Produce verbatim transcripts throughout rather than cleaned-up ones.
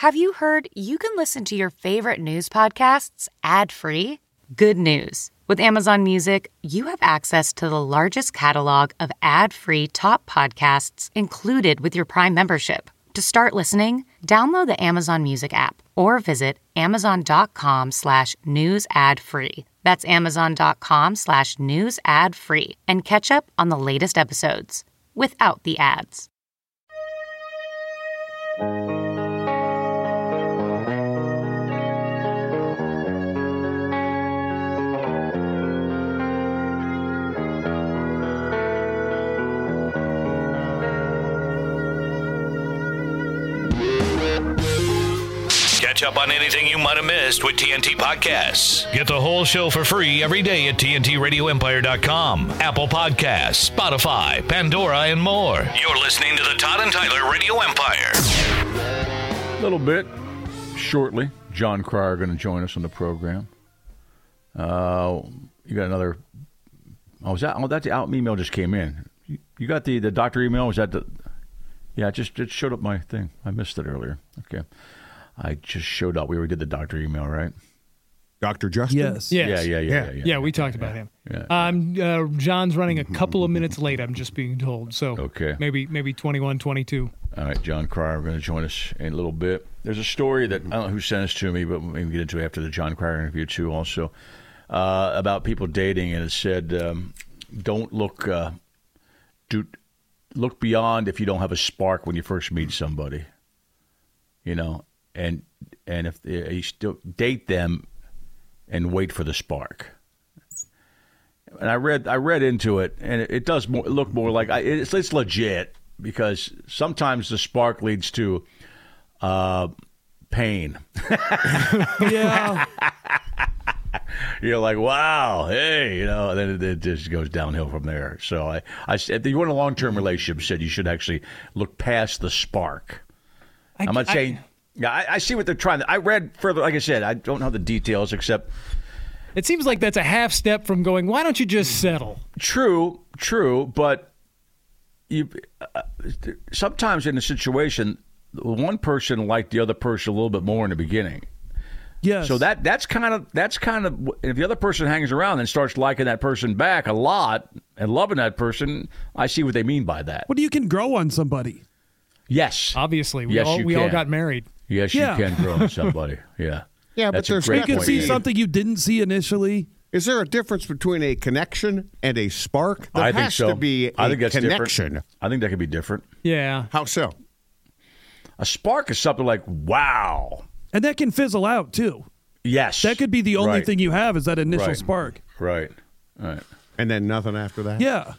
Have you heard you can listen to your favorite news podcasts ad-free? Good news. With Amazon Music, you have access to the largest catalog of ad-free top podcasts included with your Prime membership. To start listening, download the Amazon Music app or visit amazon.com slash news ad free. That's amazon.com slash news ad free and catch up on the latest episodes without the ads. Catch up on anything you might have missed with T N T Podcasts. Get the whole show for free every day at T N T radio empire dot com, Apple Podcasts, Spotify, Pandora, and more. You're listening to the Todd and Tyler Radio Empire. A little bit shortly, John Cryer going to join us on the program. Uh, you got another. Oh, was that? Oh, that the out email just came in. You, you got the, the doctor email? Was that the? Yeah, it just it showed up my thing. I missed it earlier. Okay. I just showed up. We already did the doctor email, right? Doctor Justin? Yes. Yeah, yes. yeah, yeah, yeah. Yeah, yeah, yeah we talked about yeah, him. Yeah. Um, uh, John's running a couple of minutes late, I'm just being told. So okay. maybe maybe twenty-one, twenty-two. All right, John Cryer going to join us in a little bit. There's a story that, I don't know who sent this to me, but we can get into it after the John Cryer interview, too, also, uh, about people dating. And it said, um, don't look, uh, do, look beyond if you don't have a spark when you first meet somebody. You know, and and if you still date them and wait for the spark. And I read I read into it, and it, it does more, look more like it's, it's legit, because sometimes the spark leads to uh, pain. Yeah. You're like, wow, hey, you know, and then it, it just goes downhill from there. So I, I if you want a long-term relationship, said you should actually look past the spark. I, I'm not saying. I, yeah, I, I see what they're trying to. I read further. Like I said, I don't know the details except. It seems like that's a half step from going, why don't you just settle? True, true, but you uh, sometimes in a situation, one person liked the other person a little bit more in the beginning. Yes. So that that's kind of that's kind of if the other person hangs around and starts liking that person back a lot and loving that person, I see what they mean by that. Well, you can grow on somebody. Yes. Obviously, we yes, all you we can. all got married. Yes, yeah. you can grow on somebody. Yeah. Yeah, That's but there's you can point. see something you didn't see initially. Is there a difference between a connection and a spark? There I has think so. to be a I think that's connection. Different. I think that could be different. Yeah. How so? A spark is something like, wow. And that can fizzle out, too. Yes. That could be the only right. thing you have is that initial right. spark. Right. Right. And then nothing after that? Yeah.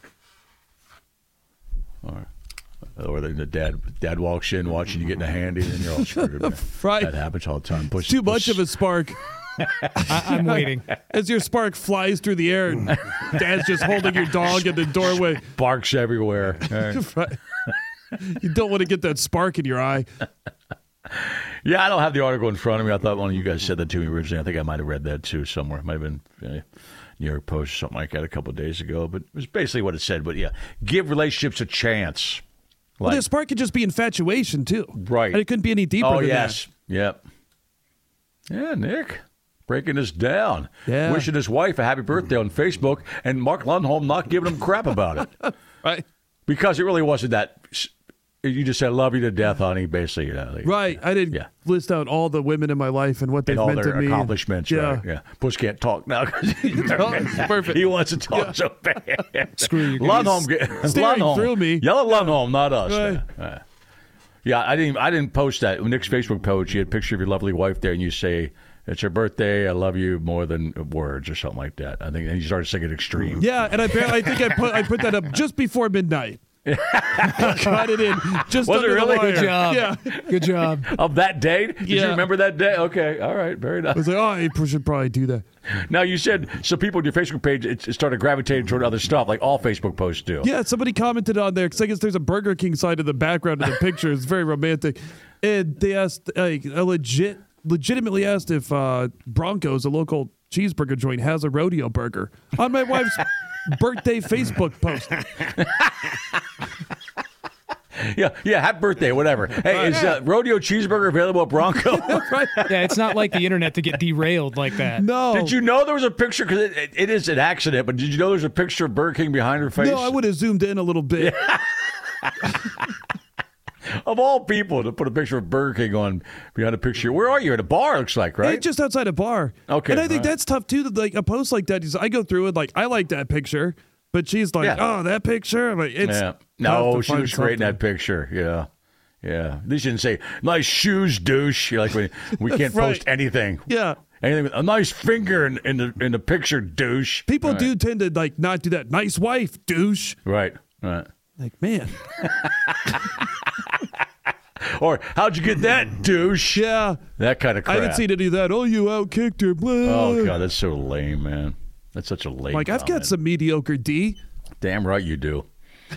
All right. Or the, the dad dad walks in watching you getting a handy, and then you're all screwed. Right. That happens all the time. Push, Too push. much of a spark. I, I'm waiting. As your spark flies through the air and Dad's just holding your dog in the doorway. Barks everywhere. Right. Right. You don't want to get that spark in your eye. Yeah, I don't have the article in front of me. I thought one of you guys said that to me originally. I think I might have read that too somewhere. It might have been uh, New York Post or something like that a couple of days ago. But it was basically what it said. But yeah, give relationships a chance. Like, Well, the spark could just be infatuation, too. Right. And it couldn't be any deeper oh, than yes. Yep. Yeah, Nick. Breaking this down. Yeah. Wishing his wife a happy birthday on Facebook, and Mark Lundholm not giving him crap about it. that. Right. Because it really wasn't that. You just said, love you to death, honey, basically. You know, like, Right. I didn't yeah. list out all the women in my life and what they've and all meant their to me. accomplishments. Yeah. Right? Yeah. Puss can't talk now. Perfect. He wants to talk Yeah. so bad. Screw you. Lundholm, get, Staring Lundholm. through me. Yell at Lundholm, not us. Right. Uh, yeah, I didn't. I didn't post that. Nick's Facebook post, you had a picture of your lovely wife there, and you say, "It's her birthday. I love you more than words," or something like that. I think, and you started singing Extreme. Yeah, and I, I think I put I put that up just before midnight. Got it in just Was it under really? the wire. Good job. Yeah. Good job. Of that date? Did you Yeah. remember that day? Okay, all right, very nice. I was like, oh, I should probably do that. Now, you said some people on your Facebook page it, it started gravitating toward other stuff, like all Facebook posts do. Yeah, somebody commented on there because I guess there's a Burger King sign in the background of the picture. It's very romantic. And they asked, like, I legit, legitimately asked if uh, Bronco's, a local cheeseburger joint, has a rodeo burger on my wife's birthday Facebook post. Yeah, yeah. Happy birthday, whatever. Hey, is uh, Rodeo Cheeseburger available at Bronco? Yeah, it's not like the internet to get derailed like that. No. Did you know there was a picture? Because it, it, it is an accident, but did you know there's a picture of Burger King behind her face? No, I would have zoomed in a little bit. Of all people to put a picture of Burger King on behind a picture. Where are you? At a bar, looks like, right? Hey, just outside a bar. Okay, And I think right. that's tough, too. That, like, a post like that, is- I go through it, like, I like that picture. But she's like, Yeah. oh, that picture? I'm like, it's Yeah. tough No, to she find looks great in that something. picture. Yeah. Yeah. They shouldn't say, nice shoes, douche. You're like, we, we can't Right. post anything. Yeah. Anything with a nice finger in, in the in the picture, douche. People Right. do tend to, like, not do that. Nice wife, douche. Right. Right. Like, man. Or, how'd you get that, douche? Yeah. That kind of crap. I didn't see to do that. Oh, you outkicked her. Blah. Oh, God, that's so lame, man. That's such a lame Like, I've got comment. some mediocre D. Damn right you do.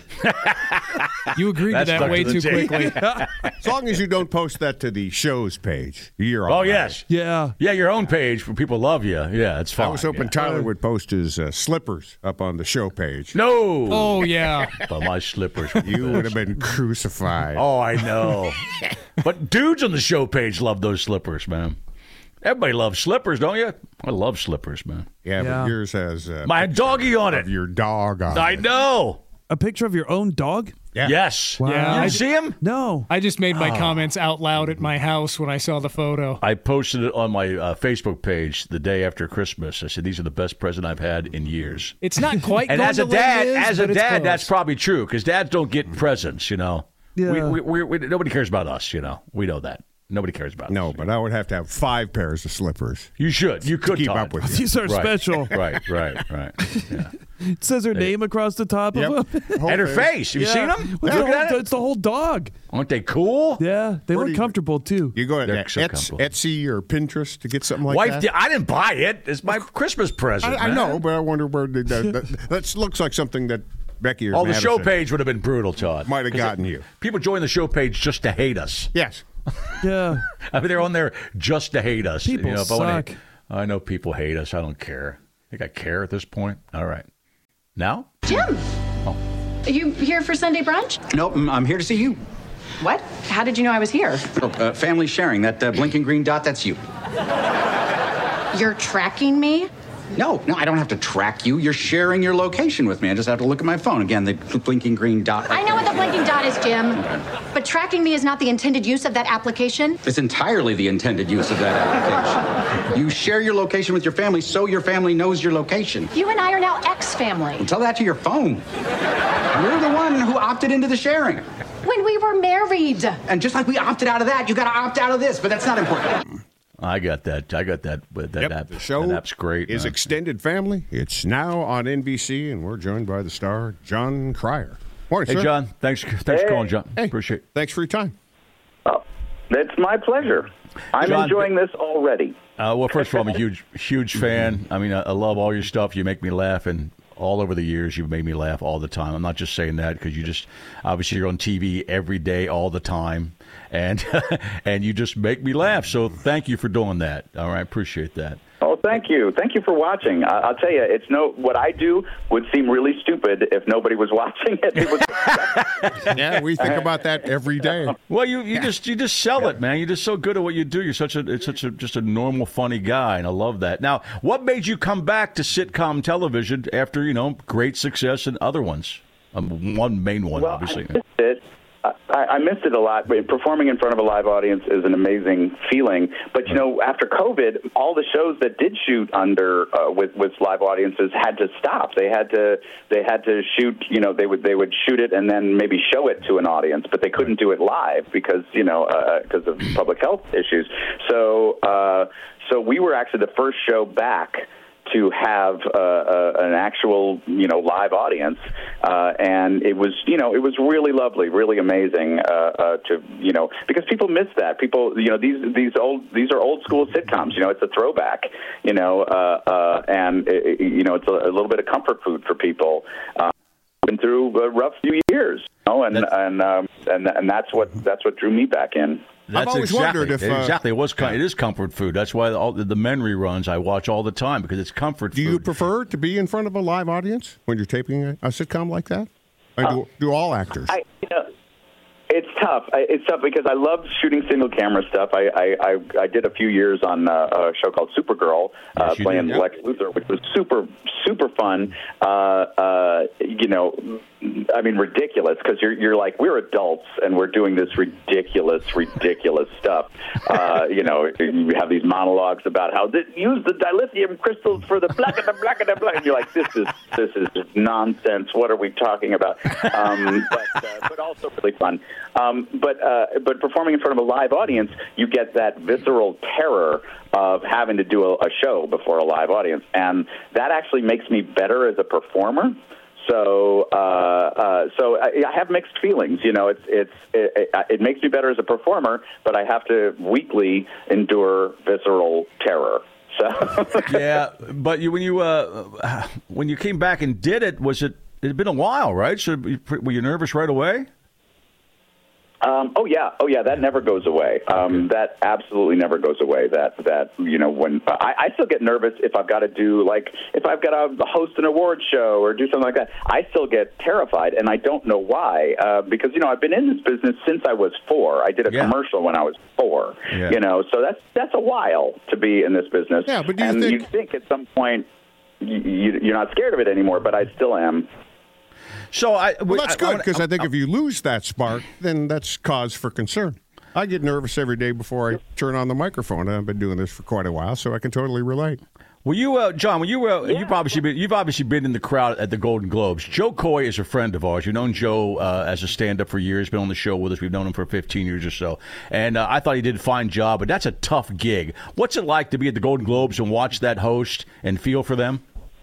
You agreed to That's that stuck way to the too tape. quickly. As long as you don't post that to the show's page, you're all Oh, right. yes. Yeah. Yeah, your own page where people love you. Yeah, it's fine. I was hoping yeah. Tyler would post his uh, slippers up on the show page. No. Oh, yeah. But my slippers. You would have been crucified. Oh, I know. But dudes on the show page love those slippers, man. Everybody loves slippers, don't you? I love slippers, man. yeah, Yeah. but yours has uh, My doggy on it. of your dog on I it. know. A picture of your own dog? Yeah. Yes. Wow. You Yeah, I- didn't see him? No. I just made Oh. my comments out loud at my house when I saw the photo. I posted it on my uh, Facebook page the day after Christmas. I said, these are the best present I've had in years. It's not quite And going as a to dad, Liz, as a but it's dad, close. that's probably true because dads don't get presents, you know. Yeah. We, we, we, we, nobody cares about us, you know. We know that. Nobody cares about No, us. but I would have to have five pairs of slippers You should. You could to keep Todd. up with you. These are Right. special. Right, right, right. Yeah. It says her name across the top Yep. of them. Whole And her thing. face. Have you seen them? Well, Look the at whole- it. it's the whole dog. Aren't they cool? Yeah. They Where look do you- comfortable, too. You go to They're so Etsy, comfortable. Etsy or Pinterest to get something like Wife, that? did- I didn't buy it. It's my Christmas present. I, I man. know, but I wonder where the, that, that, that looks like something that Becky or Oh, the show Madison page would have been brutal, Todd. might have 'Cause gotten it- you. People join the show page just to hate us. Yes. Yeah. I mean, they're on there just to hate us. People you know, if I wanna- suck. I know people hate us. I don't care. I think I care at this point. All right. Now? Jim, are you here for Sunday brunch? Nope, I'm- I'm here to see you. What? How did you know I was here? Oh, uh, family sharing. That uh, blinking green dot, that's you. You're tracking me? No, no, I don't have to track you. You're sharing your location with me. I just have to look at my phone. Again, the blinking green dot. I know what the blinking dot is, Jim. But tracking me is not the intended use of that application. It's entirely the intended use of that application. You share your location with your family so your family knows your location. You and I are now ex-family. Tell that to your phone. You're the one who opted into the sharing. When we were married. And just like we opted out of that, you got to opt out of this, but that's not important. I got that. I got that. But that Yep, app, the show that app's great. is man. Extended Family. It's now on N B C, and we're joined by the star, John Cryer. Morning, Hey, sir. John. Thanks, thanks for calling, John. Hey, Appreciate it. Thanks for your time. Oh, it's my pleasure. I'm John, enjoying this already. Uh, well, first of all, I'm a huge, huge fan. I mean, I, I love all your stuff. You make me laugh, and all over the years, you've made me laugh all the time. I'm not just saying that because you just, obviously, you're on T V every day, all the time, and and you just make me laugh. So thank you for doing that. All right, appreciate that. Oh, thank you. Thank you for watching. I- I'll tell you, it's no. What I do would seem really stupid if nobody was watching it. It was, Yeah, we think about that every day. Well, you, you just you just sell it, man. You're just so good at what you do. You're such a it's such a just a normal, funny guy, and I love that. Now, what made you come back to sitcom television after you know great success in other ones? Um, one main one, well, obviously. I missed it. I, I missed it a lot. But performing in front of a live audience is an amazing feeling. But you know, after COVID, all the shows that did shoot under uh, with with live audiences had to stop. They had to they had to shoot. You know, they would they would shoot it and then maybe show it to an audience, but they couldn't do it live because you know because uh, of public health issues. So uh, so we were actually the first show back to have uh, uh, an actual, you know, live audience, uh, and it was, you know, it was really lovely, really amazing uh, uh, to, you know, because people miss that. People, you know, these these old these are old school sitcoms. You know, it's a throwback. You know, uh, uh, and it, you know, it's a, a little bit of comfort food for people. Uh, been through a rough few years, you know, and and um, and and that's what that's what drew me back in. That's I've always exactly, wondered if, uh, exactly it was com- it is comfort food. That's why all the, the men reruns I watch all the time because it's comfort Do food. you prefer to be in front of a live audience when you're taping a, a sitcom like that? Or do, do all actors? I, you know, It's tough. I- It's tough because I love shooting single camera stuff. I I, I, I did a few years on uh, a show called Supergirl, uh, Yes, you playing did, yep. Lex Luthor, which was super super fun. Uh, uh, you know, I mean, ridiculous because you're you're like we're adults and we're doing this ridiculous, ridiculous stuff. Uh, you know, you have these monologues about how this, use the dilithium crystals for the black and the black and the black. And you're like, this is this is nonsense. What are we talking about? Um, but uh, but also really fun. Um, but uh, but performing in front of a live audience, you get that visceral terror of having to do a, a show before a live audience, and that actually makes me better as a performer. So, uh, uh, so I, I have mixed feelings. You know, it's it's it, it, it makes me better as a performer, but I have to weekly endure visceral terror. So, Yeah, but you, when you uh, when you came back and did it, was it? It had been a while, right? So you- were you nervous right away? Um, oh yeah, oh yeah, that never goes away. Um, that absolutely never goes away. That that you know when I, I still get nervous if I've got to do like if I've got to host an award show or do something like that. I still get terrified, and I don't know why. Uh, because you know I've been in this business since I was four. I did a Yeah. commercial when I was four. Yeah. You know, so that's that's a while to be in this business. Yeah, but do you and think- you think at some point you, you, you're not scared of it anymore? But I still am. So I Well, that's I- I good wanna- because I think if you lose that spark, then that's cause for concern. I get nervous every day before I turn on the microphone. I've been doing this for quite a while, so I can totally relate. Well, you, uh, John, when you uh, you've obviously been you've obviously been in the crowd at the Golden Globes. Joe Coy is a friend of ours. You've known Joe uh, as a stand-up for years. Been on the show with us. We've known him for fifteen years or so. And uh, I thought he did a fine job. But that's a tough gig. What's it like to be at the Golden Globes and watch that host and feel for them?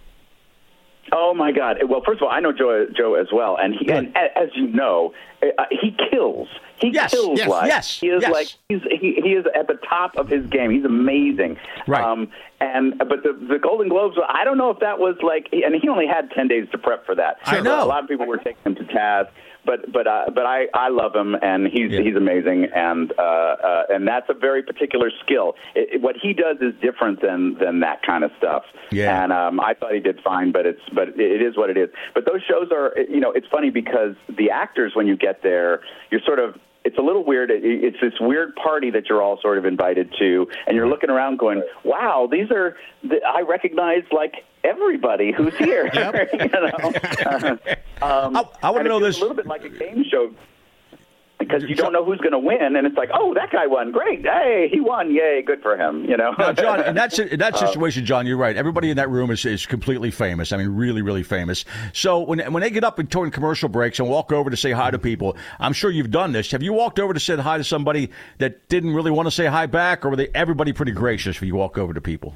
Oh my God! Well, first of all, I know Joe, Joe as well, and he, and a- as you know, uh, he kills. He Yes, kills yes, live. yes, he is yes. like he's he, he is at the top of his game. He's amazing. Right. Um, and but the the Golden Globes, I don't know if that was like, and he only had ten days to prep for that. I know. A lot of people were taking him to task. But but uh, but I, I love him, and he's Yeah. he's amazing, and uh, uh, and that's a very particular skill. It, it, what he does is different than, than that kind of stuff. Yeah. And um, I thought he did fine, but it's but it is what it is. But those shows are, you know, it's funny because the actors, when you get there, you're sort of. It's a little weird. It- It's this weird party that you're all sort of invited to, and you're looking around going, wow, these are, th- I recognize, like, everybody who's here. you know? um, I- I wanna and it know feels this- a little bit like a game show because you don't know who's going to win, and it's like, oh, that guy won. Great. Hey, he won. Yay, good for him, you know? No, John, in that, si- in that situation, John, you're right. Everybody in that room is, is completely famous. I mean, really, really famous. So when when they get up and during commercial breaks and walk over to say hi to people, I'm sure you've done this. Have you walked over to say hi to somebody that didn't really want to say hi back, or were they everybody pretty gracious when you walk over to people?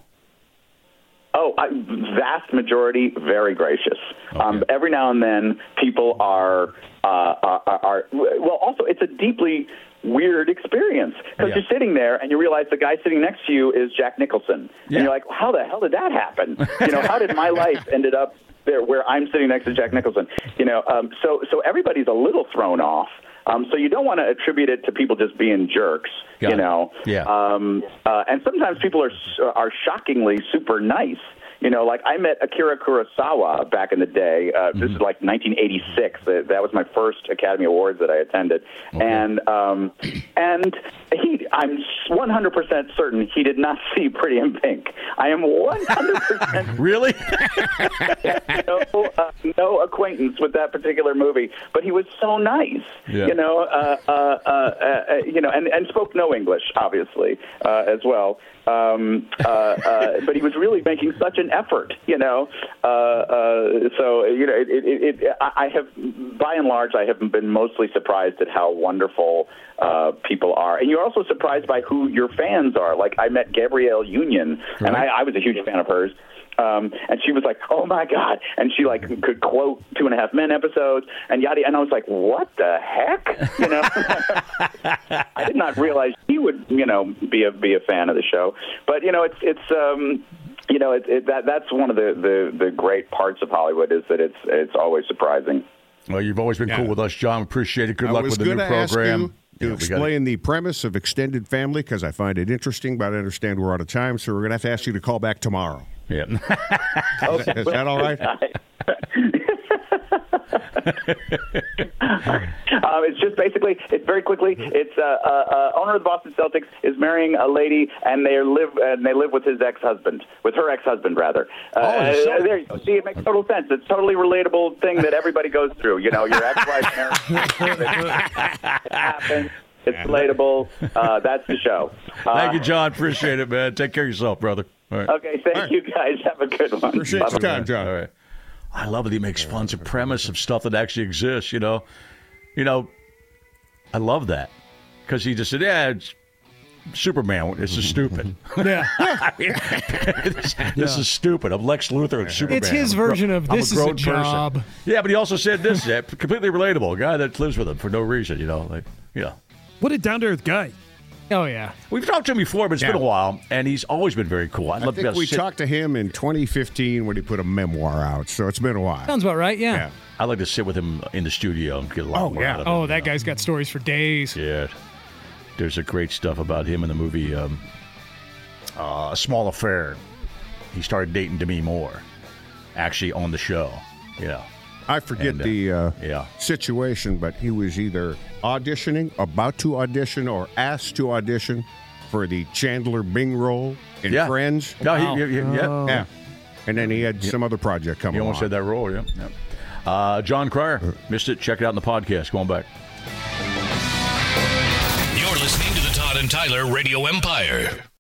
Oh, I, vast majority, very gracious. Um, every now and then, people are, uh, are, are, are, well, also, it's a deeply weird experience because Yeah. you're sitting there and you realize the guy sitting next to you is Jack Nicholson. Yeah. And you're like, how the hell did that happen? You know, how did my life ended up there where I'm sitting next to Jack Nicholson? You know, um, so, so everybody's a little thrown off. Um, so you don't want to attribute it to people just being jerks, Got you it. know. Yeah. Um, uh, and sometimes people are are shockingly super nice. You know, like I met Akira Kurosawa back in the day. Uh, Mm-hmm. This is like nineteen eighty-six. That, that was my first Academy Awards that I attended, and um, and he, I'm one hundred percent certain he did not see Pretty in Pink. I am one hundred percent Really? no, uh, no acquaintance with that particular movie, but he was so nice. Yeah. You know, uh, uh, uh, uh, you know, and, and spoke no English, obviously, uh, as well. Um, uh, uh, but he was really making such an effort, you know. Uh, uh, so, you know, it, it, it, I I have, by and large, I have been mostly surprised at how wonderful uh, people are. And you're also surprised by who your fans are. Like, I met Gabrielle Union, and I, I was a huge fan of hers. Um, and she was like, "Oh my God!" And she like could quote Two and a Half Men episodes and yada. And I was like, "What the heck?" You know, I did not realize she would, you know, be a be a fan of the show. But you know, it's it's um, you know, it, it, that that's one of the, the, the great parts of Hollywood is that it's it's always surprising. Well, you've always been Yeah. cool with us, John. Appreciate it. Good I luck was with the new gonna ask program. you to Yeah, we got it. explain the premise of extended family because I find it interesting, but I understand we're out of time, so we're going to have to ask you to call back tomorrow. Yeah. Okay. Is that all right? um, it's just basically, it's very quickly. It's uh, uh, uh, owner of the Boston Celtics is marrying a lady, and they live and they live with his ex-husband, with her ex-husband rather. Uh, oh, uh, there you go. See, it makes total sense. It's a totally relatable thing that everybody goes through. You know, your ex-wife married. It happens. It's relatable. Uh, that's the show. Uh, Thank you, John. Appreciate it, man. Take care of yourself, brother. All right. Okay, thank right. you, guys. Have a good one. Appreciate Bye-bye. your time, John. All right. I love that he makes fun of premise of stuff that actually exists. You know, you know, I love that because he just said, "Yeah, it's Superman. This is stupid. Yeah. this this Yeah. is stupid. I'm Lex Luthor and Superman. It's his I'm a gro- version of I'm this a is a grown job. person. Yeah, but he also said this, yeah, completely relatable. A guy that lives with him for no reason. You know, like yeah. What a down to earth guy. Oh, yeah. We've talked to him before, but it's Yeah. been a while, and he's always been very cool. I'd I love to be think able to we sit- talked to him in twenty fifteen when he put a memoir out, so it's been a while. Sounds about right, yeah. Yeah. I'd like to sit with him in the studio and get a lot Oh, more yeah. out of him. Oh, you that know. guy's got stories for days. Yeah. There's a great stuff about him in the movie um, uh, A Small Affair. He started dating Demi Moore, actually on the show. Yeah. I forget And, uh, the uh, yeah. situation, but he was either auditioning, about to audition, or asked to audition for the Chandler Bing role in Yeah. Friends. No, Wow. he, he, he- yeah. Yeah. And then he had some other project coming He almost along. had that role, yeah. yeah. Uh, John Cryer. Missed it. Check it out in the podcast. Go on back. You're listening to the Todd and Tyler Radio Empire.